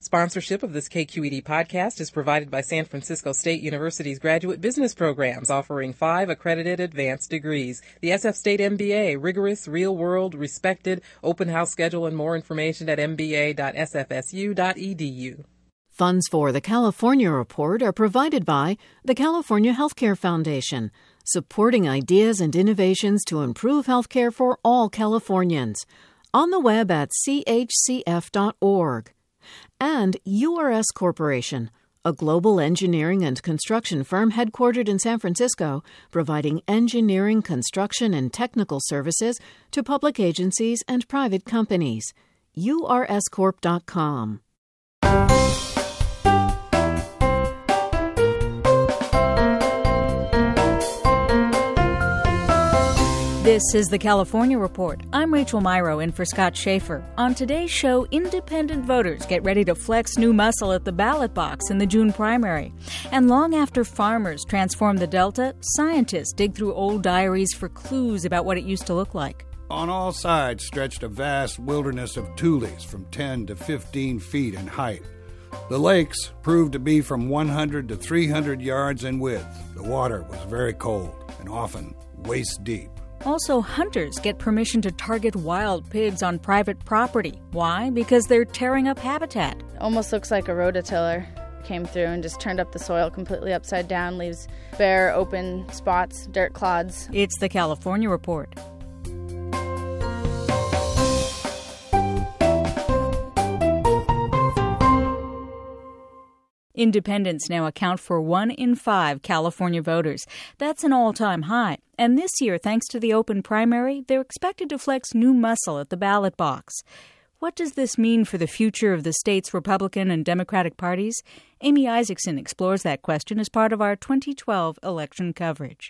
Sponsorship of this KQED podcast is provided by San Francisco State University's graduate business programs, offering 5 accredited advanced degrees. The SF State MBA, rigorous, real-world, respected, open house schedule, and more information at mba.sfsu.edu. Funds for the California Report are provided by the California Healthcare Foundation, supporting ideas and innovations to improve healthcare for all Californians. On the web at chcf.org. And URS Corporation, a global engineering and construction firm headquartered in San Francisco, providing engineering, construction, and technical services to public agencies and private companies. urscorp.com. This is the California Report. I'm Rachel Myrow in for Scott Schaefer. On today's show, independent voters get ready to flex new muscle at the ballot box in the June primary. And long after farmers transform the Delta, scientists dig through old diaries for clues about what it used to look like. On all sides stretched a vast wilderness of tules from 10 to 15 feet in height. The lakes proved to be from 100 to 300 yards in width. The water was very cold and often waist deep. Also, hunters get permission to target wild pigs on private property. Why? Because they're tearing up habitat. Almost looks like a rototiller came through and just turned up the soil completely upside down, leaves bare, open spots, dirt clods. It's the California Report. Independents now account for 1 in 5 California voters. That's an all-time high. And this year, thanks to the open primary, they're expected to flex new muscle at the ballot box. What does this mean for the future of the state's Republican and Democratic parties? Amy Isaacson explores that question as part of our 2012 election coverage.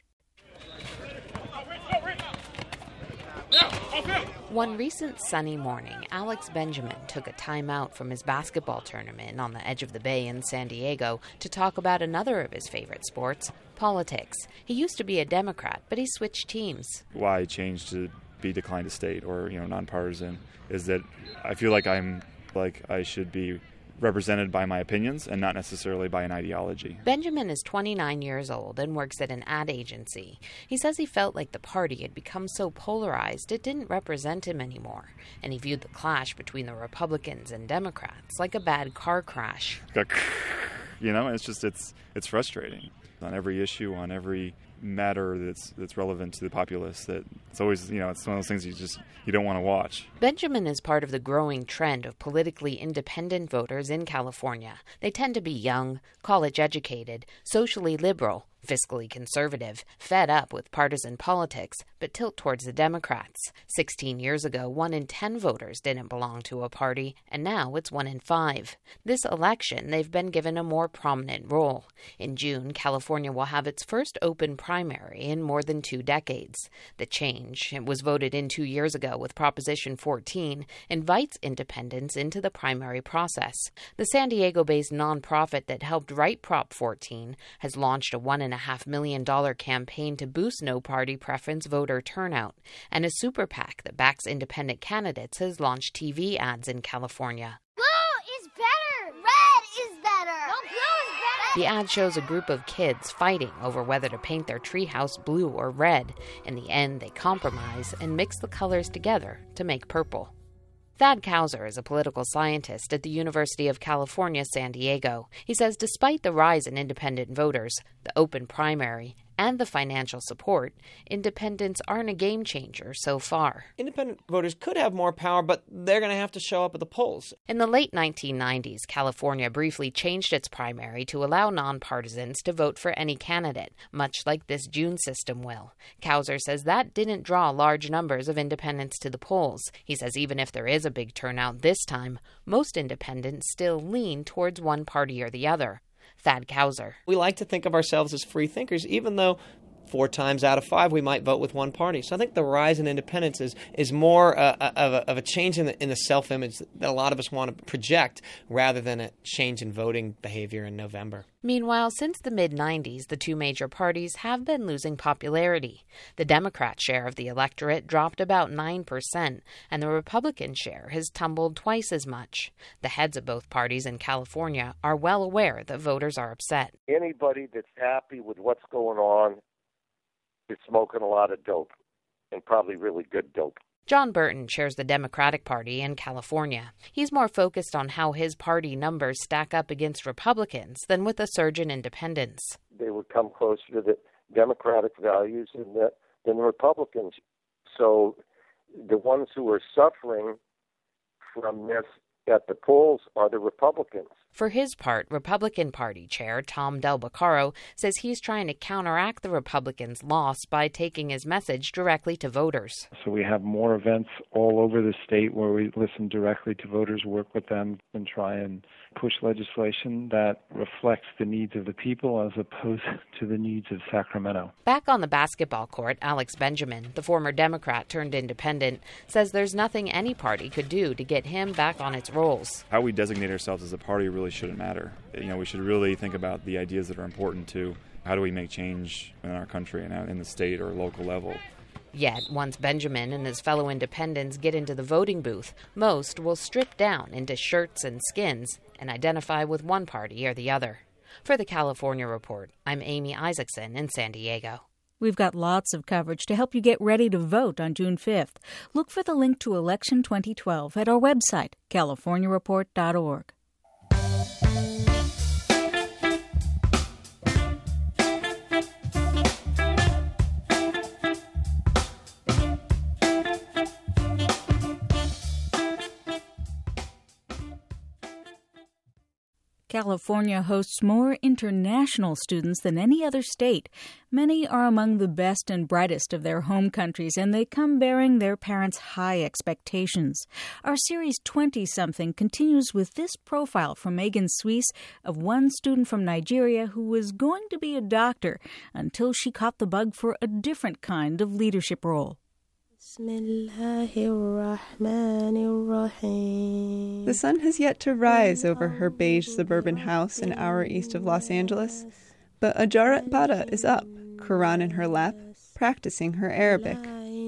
One recent sunny morning, Alex Benjamin took a time out from his basketball tournament on the edge of the bay in San Diego to talk about another of his favorite sports, politics. He used to be a Democrat, but he switched teams. Why I changed to be declined to state or, nonpartisan is that I feel like I should be represented by my opinions and not necessarily by an ideology. Benjamin is 29 years old and works at an ad agency. He says he felt like the party had become so polarized it didn't represent him anymore, and he viewed the clash between the Republicans and Democrats like a bad car crash. It's frustrating. On every issue, on every matter that's relevant to the populace, that it's always, it's one of those things you don't want to watch. Benjamin is part of the growing trend of politically independent voters in California. They tend to be young, college-educated, socially liberal, fiscally conservative, fed up with partisan politics, but tilt towards the Democrats. 16 years ago, 1 in 10 voters didn't belong to a party, and now it's 1 in 5. This election, they've been given a more prominent role. In June, California will have its first open primary in more than 2 decades. The change, it was voted in 2 years ago with Proposition 14, invites independents into the primary process. The San Diego-based nonprofit that helped write Prop 14 has launched a $1.5 million campaign to boost no-party preference voter turnout, and a super PAC that backs independent candidates has launched TV ads in California. Blue is better! Red is better! No, blue is better! The ad shows a group of kids fighting over whether to paint their treehouse blue or red. In the end, they compromise and mix the colors together to make purple. Thad Kauser is a political scientist at the University of California, San Diego. He says despite the rise in independent voters, the open primary, and the financial support, independents aren't a game changer so far. Independent voters could have more power, but they're going to have to show up at the polls. In the late 1990s, California briefly changed its primary to allow nonpartisans to vote for any candidate, much like this June system will. Kauser says that didn't draw large numbers of independents to the polls. He says even if there is a big turnout this time, most independents still lean towards one party or the other. Thad Kauser. We like to think of ourselves as free thinkers, even though 4 times out of 5 we might vote with one party. So I think the rise in independence is more of a change in the self-image that a lot of us want to project rather than a change in voting behavior in November. Meanwhile, since the mid-90s, the two major parties have been losing popularity. The Democrat share of the electorate dropped about 9%, and the Republican share has tumbled twice as much. The heads of both parties in California are well aware that voters are upset. Anybody that's happy with what's going on is smoking a lot of dope, and probably really good dope. John Burton chairs the Democratic Party in California. He's more focused on how his party numbers stack up against Republicans than with the surge in independents. They would come closer to the Democratic values than the Republicans. So the ones who are suffering from this at the polls are the Republicans. For his part, Republican Party Chair Tom Del Beccaro says he's trying to counteract the Republicans' loss by taking his message directly to voters. So we have more events all over the state where we listen directly to voters, work with them, and try and push legislation that reflects the needs of the people as opposed to the needs of Sacramento. Back on the basketball court, Alex Benjamin, the former Democrat turned independent, says there's nothing any party could do to get him back on its rolls. How we designate ourselves as a party really shouldn't matter. We should really think about the ideas that are important to how do we make change in our country and in the state or local level. Yet, once Benjamin and his fellow independents get into the voting booth, most will strip down into shirts and skins and identify with one party or the other. For the California Report, I'm Amy Isaacson in San Diego. We've got lots of coverage to help you get ready to vote on June 5th. Look for the link to Election 2012 at our website, californiareport.org. California hosts more international students than any other state. Many are among the best and brightest of their home countries, and they come bearing their parents' high expectations. Our series 20-something continues with this profile from Megan Suisse of one student from Nigeria who was going to be a doctor until she caught the bug for a different kind of leadership role. The sun has yet to rise over her beige suburban house an hour east of Los Angeles, but Ajarat Bada is up, Quran in her lap, practicing her Arabic.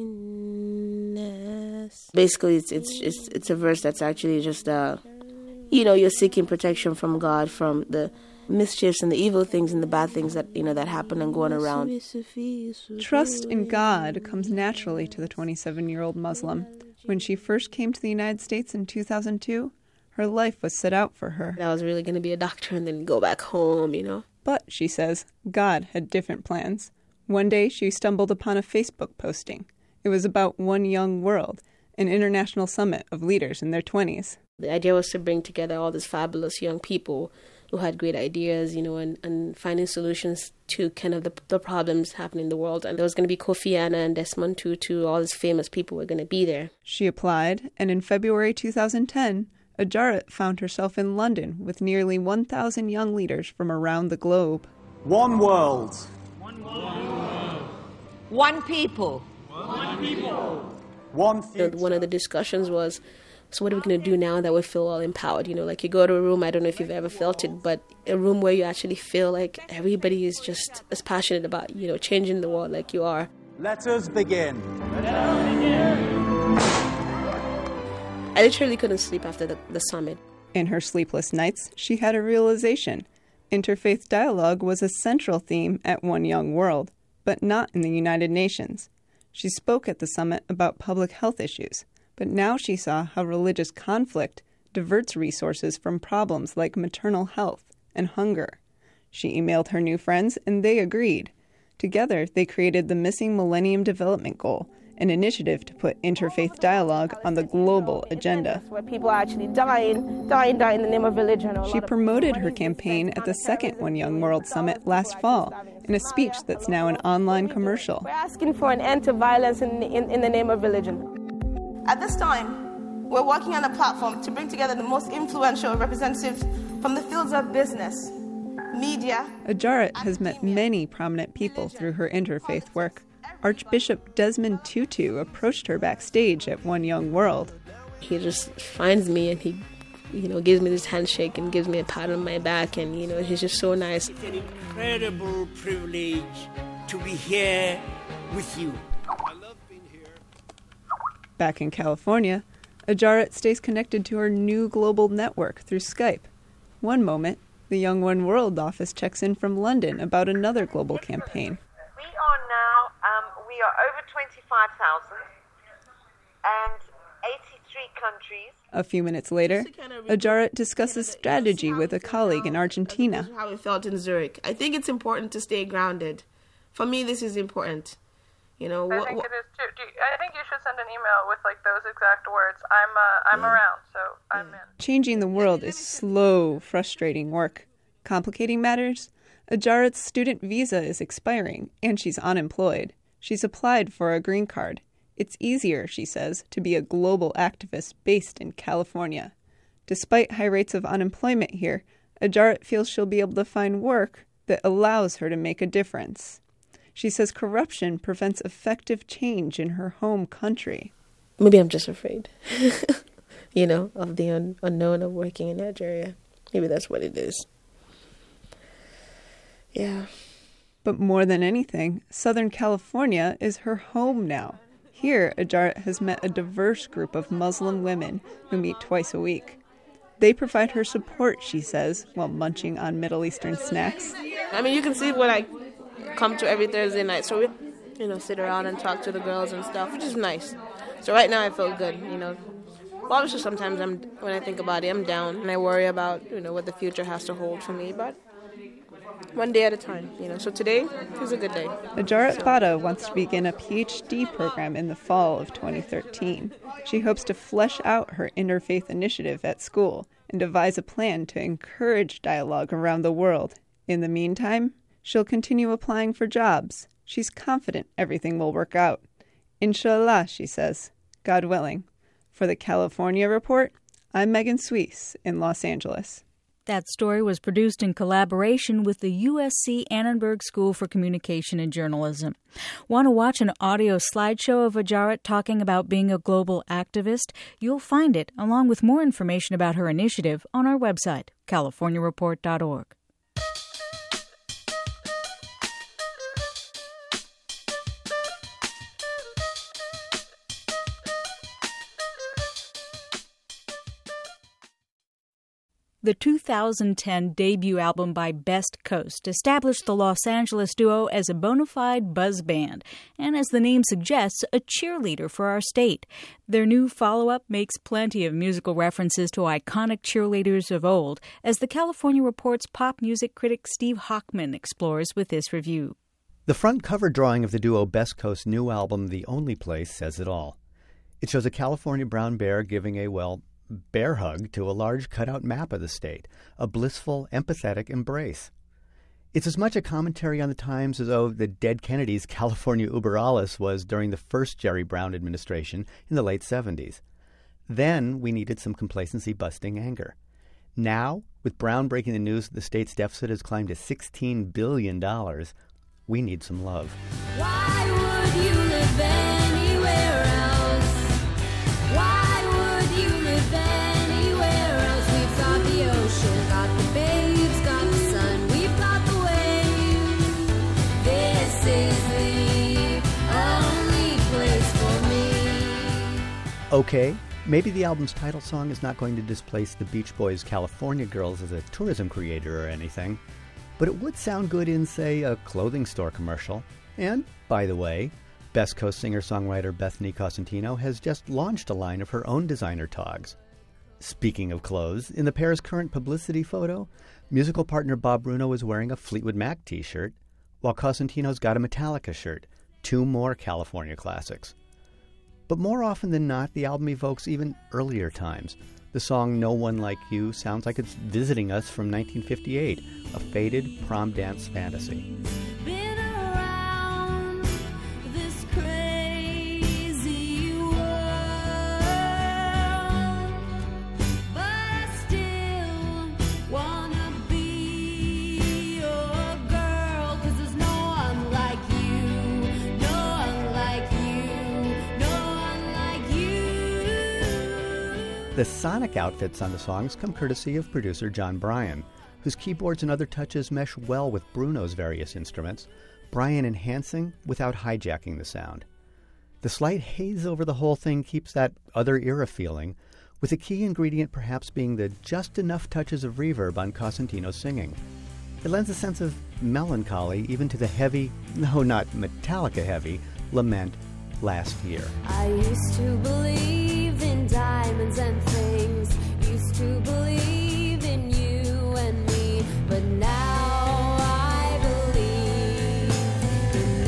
Basically, it's a verse that's actually just, you're seeking protection from God from the mischiefs and the evil things and the bad things that, that happen and going around. Trust in God comes naturally to the 27-year-old Muslim. When she first came to the United States in 2002, her life was set out for her. I was really going to be a doctor and then go back home, But, she says, God had different plans. One day she stumbled upon a Facebook posting. It was about One Young World, an international summit of leaders in their 20s. The idea was to bring together all these fabulous young people who had great ideas, and finding solutions to kind of the problems happening in the world. And there was going to be Kofi Annan and Desmond Tutu, all these famous people were going to be there. She applied, and in February 2010, Ajarat found herself in London with nearly 1,000 young leaders from around the globe. One world. One world. One people. One people. One future. One of the discussions was, so what are we going to do now that we feel all empowered? Like you go to a room, I don't know if you've ever felt it, but a room where you actually feel like everybody is just as passionate about, changing the world like you are. Let us begin. I literally couldn't sleep after the summit. In her sleepless nights, she had a realization. Interfaith dialogue was a central theme at One Young World, but not in the United Nations. She spoke at the summit about public health issues. But now she saw how religious conflict diverts resources from problems like maternal health and hunger. She emailed her new friends, and they agreed. Together, they created the Missing Millennium Development Goal, an initiative to put interfaith dialogue on the global agenda. Where people are actually dying in the name of religion. She promoted her campaign at the second One Young World Summit last fall in a speech that's now an online commercial. We're asking for an end to violence in the name of religion. At this time, we're working on a platform to bring together the most influential representatives from the fields of business, media. Ajarat has met many prominent people through her interfaith work. Archbishop Desmond Tutu approached her backstage at One Young World. He just finds me and he, gives me this handshake and gives me a pat on my back, and, he's just so nice. It's an incredible privilege to be here with you. Back in California, Ajarat stays connected to her new global network through Skype. One moment, the Young One World office checks in from London about another global campaign. We are over 25,000 and 83 countries. A few minutes later, Ajarat discusses strategy with a colleague in Argentina. This is how it felt in Zurich. I think it's important to stay grounded. For me, this is important. I think it is too. I think you should send an email with those exact words. I'm around, so I'm in. Changing the world is slow, frustrating work. Complicating matters, Ajarat's student visa is expiring, and she's unemployed. She's applied for a green card. It's easier, she says, to be a global activist based in California. Despite high rates of unemployment here, Ajarat feels she'll be able to find work that allows her to make a difference. She says corruption prevents effective change in her home country. Maybe I'm just afraid, of the unknown of working in Nigeria. Maybe that's what it is. Yeah. But more than anything, Southern California is her home now. Here, Ajarat has met a diverse group of Muslim women who meet twice a week. They provide her support, she says, while munching on Middle Eastern snacks. You can see what I come to every Thursday night. So we, sit around and talk to the girls and stuff, which is nice. So right now I feel good, Well, obviously sometimes when I think about it, I'm down and I worry about, what the future has to hold for me. But one day at a time, So today is a good day. Ajarat Bada wants to begin a PhD program in the fall of 2013. She hopes to flesh out her interfaith initiative at school and devise a plan to encourage dialogue around the world. In the meantime, she'll continue applying for jobs. She's confident everything will work out. Inshallah, she says, God willing. For the California Report, I'm Megan Suisse in Los Angeles. That story was produced in collaboration with the USC Annenberg School for Communication and Journalism. Want to watch an audio slideshow of Ajarat talking about being a global activist? You'll find it, along with more information about her initiative, on our website, californiareport.org. The 2010 debut album by Best Coast established the Los Angeles duo as a bona fide buzz band, and as the name suggests, a cheerleader for our state. Their new follow-up makes plenty of musical references to iconic cheerleaders of old, as the California Report's pop music critic Steve Hochman explores with this review. The front cover drawing of the duo Best Coast's new album, The Only Place, says it all. It shows a California brown bear giving a, bear hug to a large cutout map of the state, a blissful, empathetic embrace. It's as much a commentary on the times as though the dead Kennedy's California Uber Alles was during the first Jerry Brown administration in the late 70s. Then we needed some complacency-busting anger. Now, with Brown breaking the news that the state's deficit has climbed to $16 billion, we need some love. Why would you live anywhere else? Why? Okay, maybe the album's title song is not going to displace the Beach Boys' California Girls as a tourism creator or anything, but it would sound good in, say, a clothing store commercial. And, by the way, Best Coast singer-songwriter Bethany Cosentino has just launched a line of her own designer togs. Speaking of clothes, in the pair's current publicity photo, musical partner Bob Bruno is wearing a Fleetwood Mac t-shirt, while Cosentino's got a Metallica shirt, two more California classics. But more often than not, the album evokes even earlier times. The song No One Like You sounds like it's visiting us from 1958, a faded prom dance fantasy. Been around this crazy world, but I still wanna be The sonic outfits on the songs come courtesy of producer John Bryan, whose keyboards and other touches mesh well with Bruno's various instruments, Bryan enhancing without hijacking the sound. The slight haze over the whole thing keeps that other era feeling, with the key ingredient perhaps being the just enough touches of reverb on Cosentino's singing. It lends a sense of melancholy even to the heavy, no, not Metallica heavy, lament Last Year. I used to believe in diamonds and things, used to believe in you and me, but now I believe in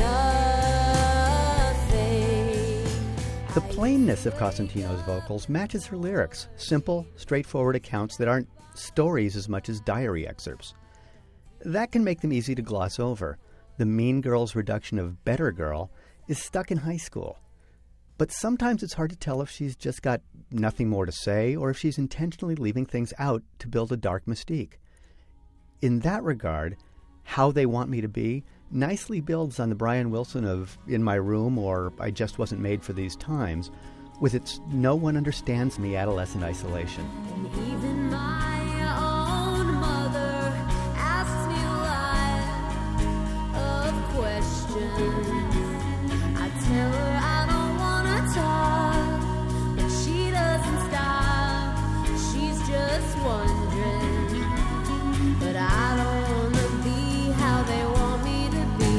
nothing. The plainness of Cosentino's vocals matches her lyrics, simple, straightforward accounts that aren't stories as much as diary excerpts. That can make them easy to gloss over. The Mean Girls reduction of Better Girl is stuck in high school. But sometimes it's hard to tell if she's just got nothing more to say or if she's intentionally leaving things out to build a dark mystique. In that regard, How They Want Me to Be nicely builds on the Brian Wilson of In My Room or I Just Wasn't Made for These Times, with its No One Understands Me adolescent isolation. And even my own mother asks me a lot of questions. I tell her I don't want to talk, but she doesn't stop. She's just wondering, but I don't want to be how they want me to be.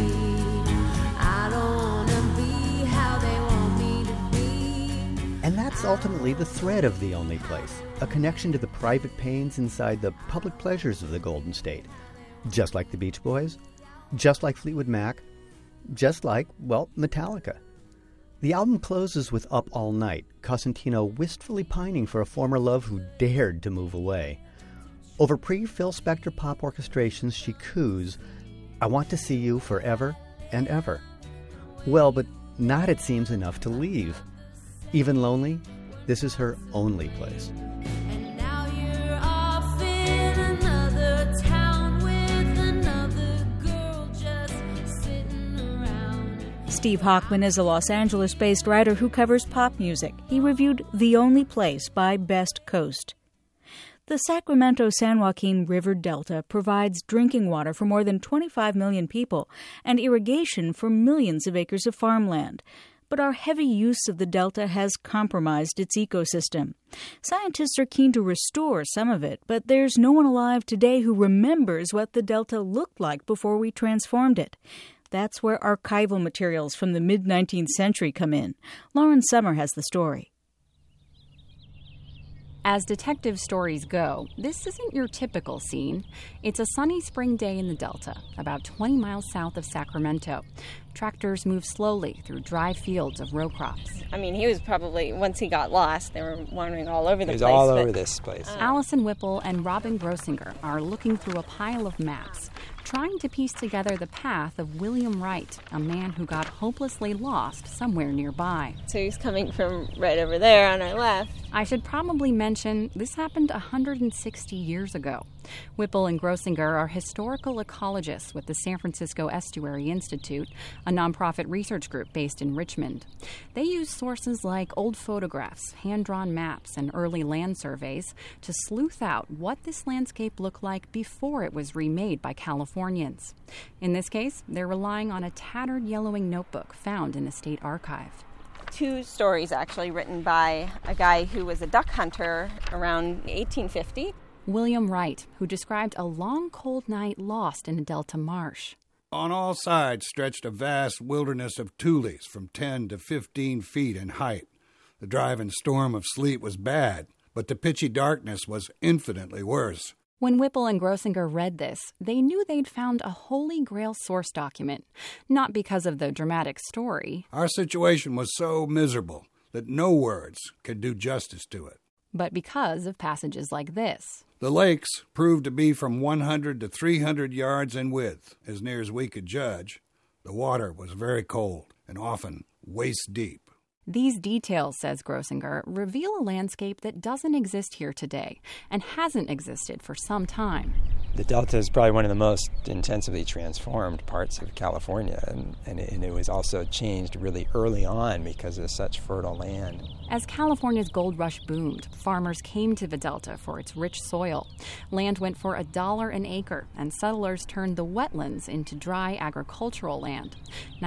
I don't want to be how they want me to be. And that's ultimately the thread of The Only Place, a connection to the private pains inside the public pleasures of the Golden State. Just like the Beach Boys, just like Fleetwood Mac, just like, well, Metallica. The album closes with Up All Night, Cosentino wistfully pining for a former love who dared to move away. Over pre-Phil Spector pop orchestrations, she coos, I want to see you forever and ever. Well, but not, it seems, enough to leave. Even lonely, this is her only place. And now you're off in another town with another girl just sitting around. Steve Hochman is a Los Angeles-based writer who covers pop music. He reviewed The Only Place by Best Coast. The Sacramento-San Joaquin River Delta provides drinking water for more than 25 million people and irrigation for millions of acres of farmland. But our heavy use of the delta has compromised its ecosystem. Scientists are keen to restore some of it, but there's no one alive today who remembers what the delta looked like before we transformed it. That's where archival materials from the mid-19th century come in. Lauren Summer has the story. As detective stories go, this isn't your typical scene. It's a sunny spring day in the Delta, about 20 miles south of Sacramento. Tractors move slowly through dry fields of row crops. I mean, he was probably, once he got lost, they were wandering all over the place. He was all over this place. Allison Whipple and Robin Grosinger are looking through a pile of maps, trying to piece together the path of William Wright, a man who got hopelessly lost somewhere nearby. So he's coming from right over there on our left. I should probably mention this happened 160 years ago. Whipple and Grosinger are historical ecologists with the San Francisco Estuary Institute, a nonprofit research group based in Richmond. They use sources like old photographs, hand-drawn maps, and early land surveys to sleuth out what this landscape looked like before it was remade by Californians. In this case, they're relying on a tattered yellowing notebook found in a state archive. 2 stories actually written by a guy who was a duck hunter around 1850. William Wright, who described a long, cold night lost in a delta marsh. On all sides stretched a vast wilderness of tules from 10 to 15 feet in height. The driving storm of sleet was bad, but the pitchy darkness was infinitely worse. When Whipple and Grosinger read this, they knew they'd found a Holy Grail source document, not because of the dramatic story. Our situation was so miserable that no words could do justice to it. But because of passages like this. The lakes proved to be from 100 to 300 yards in width, as near as we could judge. The water was very cold and often waist deep. These details, says Grosinger, reveal a landscape that doesn't exist here today and hasn't existed for some time. The Delta is probably one of the most intensively transformed parts of California, and it was also changed really early on because of such fertile land. As California's gold rush boomed, farmers came to the Delta for its rich soil. Land went for $1 an acre, and settlers turned the wetlands into dry agricultural land.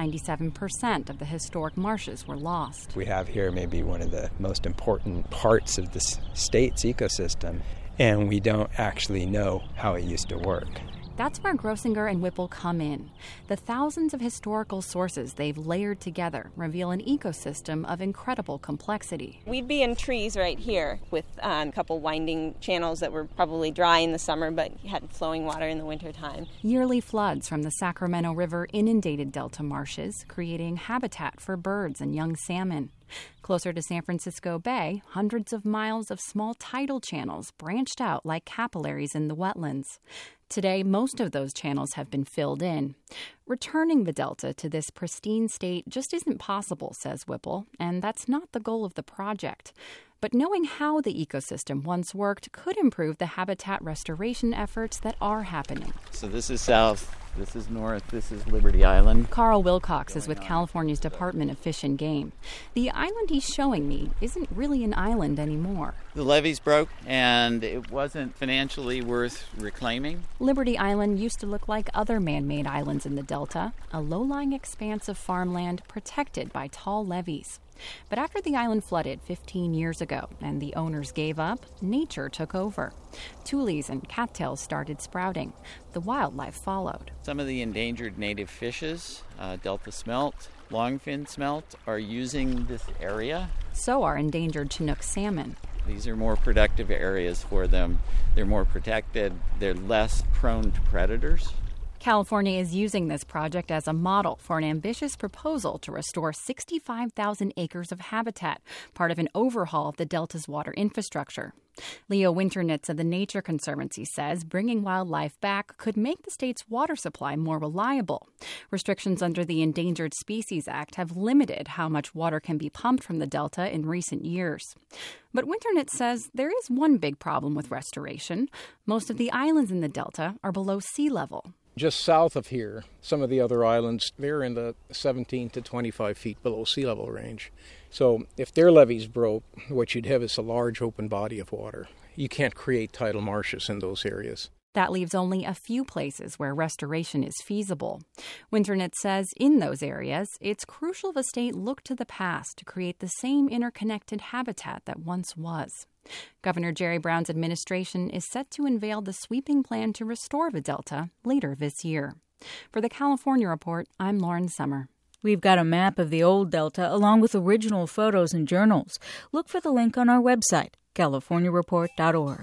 97% of the historic marshes were lost. We have here maybe one of the most important parts of the state's ecosystem, and we don't actually know how it used to work. That's where Grossinger and Whipple come in. The thousands of historical sources they've layered together reveal an ecosystem of incredible complexity. We'd be in trees right here with a couple winding channels that were probably dry in the summer but had flowing water in the wintertime. Yearly floods from the Sacramento River inundated delta marshes, creating habitat for birds and young salmon. Closer to San Francisco Bay, hundreds of miles of small tidal channels branched out like capillaries in the wetlands. Today, most of those channels have been filled in. Returning the Delta to this pristine state just isn't possible, says Whipple, and that's not the goal of the project. But knowing how the ecosystem once worked could improve the habitat restoration efforts that are happening. So this is south, this is north, this is Liberty Island. Carl Wilcox is with California's Department of Fish and Game. The island he's showing me isn't really an island anymore. The levees broke, and it wasn't financially worth reclaiming. Liberty Island used to look like other man-made islands in the Delta, a low-lying expanse of farmland protected by tall levees. But after the island flooded 15 years ago and the owners gave up, nature took over. Tules and cattails started sprouting. The wildlife followed. Some of the endangered native fishes, Delta smelt, longfin smelt, are using this area. So are endangered Chinook salmon. These are more productive areas for them. They're more protected. They're less prone to predators. California is using this project as a model for an ambitious proposal to restore 65,000 acres of habitat, part of an overhaul of the Delta's water infrastructure. Leo Winternitz of the Nature Conservancy says bringing wildlife back could make the state's water supply more reliable. Restrictions under the Endangered Species Act have limited how much water can be pumped from the Delta in recent years. But Winternitz says there is one big problem with restoration. Most of the islands in the Delta are below sea level. Just south of here, some of the other islands, they're in the 17 to 25 feet below sea level range. So if their levees broke, what you'd have is a large open body of water. You can't create tidal marshes in those areas. That leaves only a few places where restoration is feasible. Winternitz says in those areas, it's crucial the state look to the past to create the same interconnected habitat that once was. Governor Jerry Brown's administration is set to unveil the sweeping plan to restore the Delta later this year. For the California Report, I'm Lauren Summer. We've got a map of the old Delta along with original photos and journals. Look for the link on our website, californiareport.org.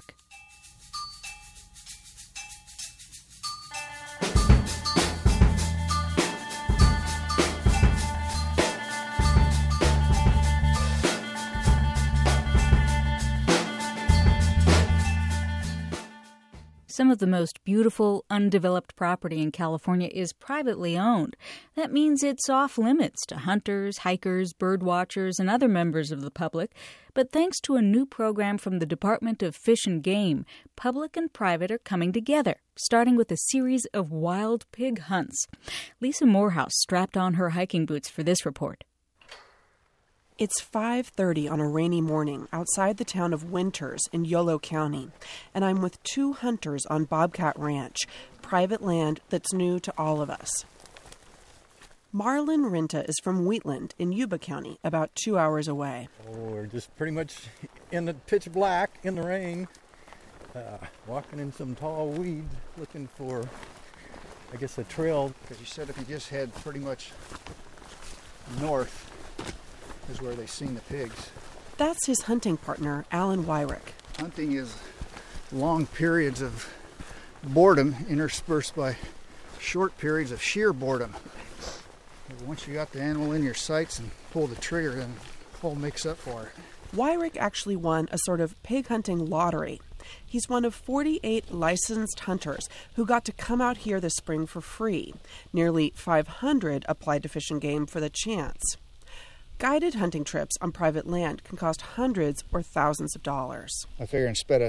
Some of the most beautiful, undeveloped property in California is privately owned. That means it's off limits to hunters, hikers, bird watchers, and other members of the public. But thanks to a new program from the Department of Fish and Game, public and private are coming together, starting with a series of wild pig hunts. Lisa Morehouse strapped on her hiking boots for this report. It's 5:30 on a rainy morning outside the town of Winters in Yolo County, and I'm with two hunters on Bobcat Ranch, private land that's new to all of us. Marlon Rinta is from Wheatland in Yuba County, about 2 hours away. We're just pretty much in the pitch black, in the rain, walking in some tall weeds, looking for, I guess, a trail. Because you said if you just head pretty much north, is where they've seen the pigs. That's his hunting partner, Alan Wyrick. Hunting is long periods of boredom interspersed by short periods of sheer boredom. Once you got the animal in your sights and pull the trigger, then the whole makes up for it. Wyrick actually won a sort of pig hunting lottery. He's one of 48 licensed hunters who got to come out here this spring for free. Nearly 500 applied to Fish and Game for the chance. Guided hunting trips on private land can cost hundreds or thousands of dollars. I figure instead of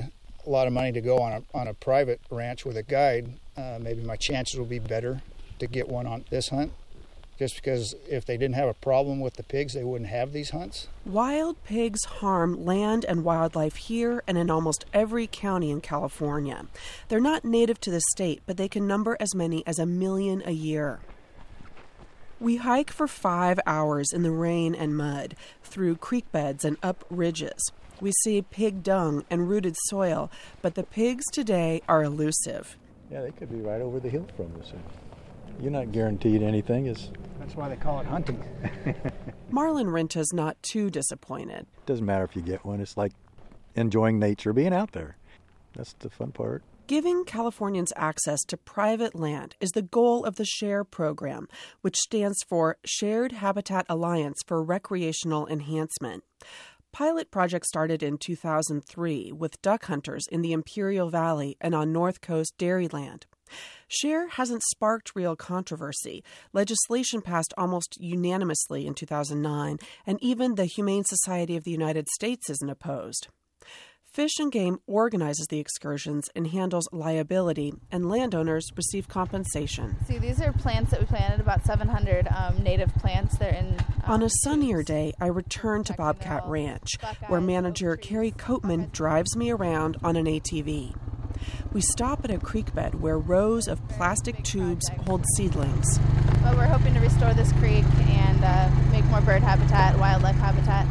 a lot of money to go on a private ranch with a guide, maybe my chances will be better to get one on this hunt. Just because if they didn't have a problem with the pigs, they wouldn't have these hunts. Wild pigs harm land and wildlife here and in almost every county in California. They're not native to the state, but they can number as many as 1 million a year. We hike for 5 hours in the rain and mud, through creek beds and up ridges. We see pig dung and rooted soil, but the pigs today are elusive. Yeah, they could be right over the hill from us. You're not guaranteed anything. That's why they call it hunting. Marlon Renta's not too disappointed. Doesn't matter if you get one. It's like enjoying nature, being out there. That's the fun part. Giving Californians access to private land is the goal of the SHARE program, which stands for Shared Habitat Alliance for Recreational Enhancement. Pilot project started in 2003 with duck hunters in the Imperial Valley and on North Coast Dairyland. SHARE hasn't sparked real controversy. Legislation passed almost unanimously in 2009, and even the Humane Society of the United States isn't opposed. Fish and Game organizes the excursions and handles liability, and landowners receive compensation. See, these are plants that we planted, about 700 native plants. They're in. On a sunnier day, I return to Bobcat Ranch, where manager Carrie Coatman drives me around on an ATV. We stop at a creek bed where rows of plastic tubes hold seedlings. Well, we're hoping to restore this creek and make more bird habitat, wildlife habitat.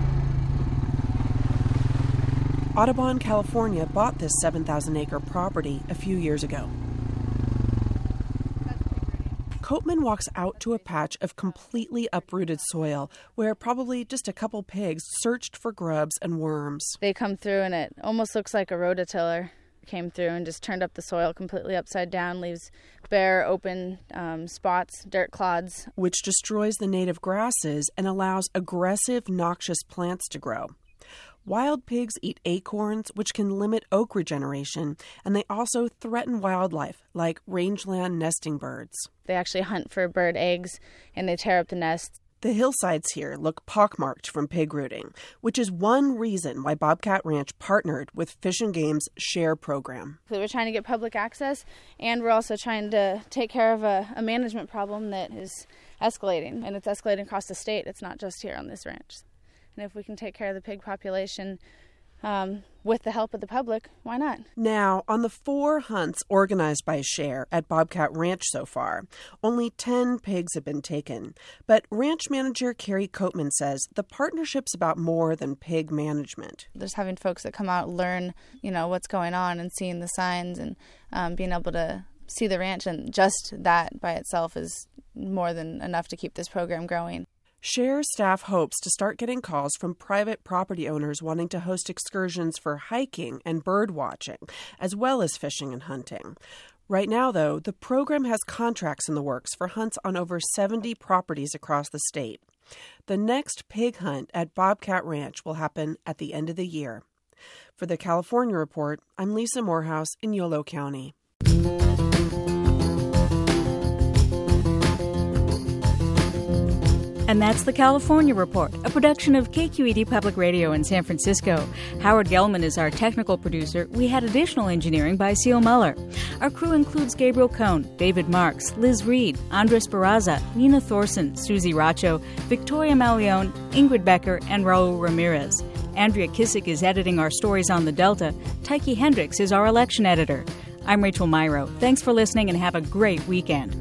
Audubon, California bought this 7,000-acre property a few years ago. Coatman walks out to a patch of completely uprooted soil where probably just a couple pigs searched for grubs and worms. They come through and it almost looks like a rototiller came through and just turned up the soil completely upside down, leaves bare, open spots, dirt clods. Which destroys the native grasses and allows aggressive, noxious plants to grow. Wild pigs eat acorns, which can limit oak regeneration, and they also threaten wildlife, like rangeland nesting birds. They actually hunt for bird eggs, and they tear up the nests. The hillsides here look pockmarked from pig rooting, which is one reason why Bobcat Ranch partnered with Fish and Game's SHARE program. So we're trying to get public access, and we're also trying to take care of a management problem that is escalating, and it's escalating across the state. It's not just here on this ranch. And if we can take care of the pig population with the help of the public, why not? Now, on the 4 hunts organized by SHARE at Bobcat Ranch so far, only 10 pigs have been taken. But ranch manager Carrie Coatman says the partnership's about more than pig management. Just having folks that come out, learn, what's going on and seeing the signs and being able to see the ranch, and just that by itself is more than enough to keep this program growing. SHARE staff hopes to start getting calls from private property owners wanting to host excursions for hiking and bird watching, as well as fishing and hunting. Right now, though, the program has contracts in the works for hunts on over 70 properties across the state. The next pig hunt at Bobcat Ranch will happen at the end of the year. For the California Report, I'm Lisa Morehouse in Yolo County. And that's the California Report, a production of KQED Public Radio in San Francisco. Howard Gelman is our technical producer. We had additional engineering by Seal Muller. Our crew includes Gabriel Cohn, David Marks, Liz Reed, Andres Barraza, Nina Thorson, Susie Racho, Victoria Malione, Ingrid Becker, and Raul Ramirez. Andrea Kissick is editing our stories on the Delta. Tyke Hendricks is our election editor. I'm Rachel Myrow. Thanks for listening and have a great weekend.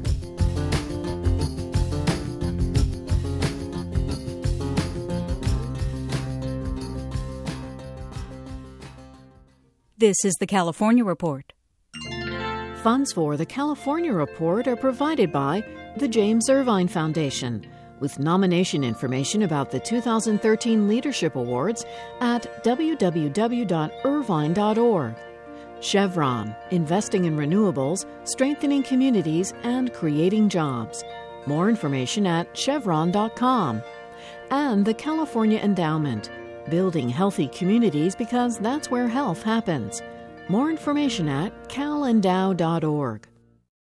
This is the California Report. Funds for the California Report are provided by the James Irvine Foundation, with nomination information about the 2013 Leadership Awards at www.irvine.org. Chevron, investing in renewables, strengthening communities, and creating jobs. More information at chevron.com. And the California Endowment, building healthy communities because that's where health happens. More information at calendow.org.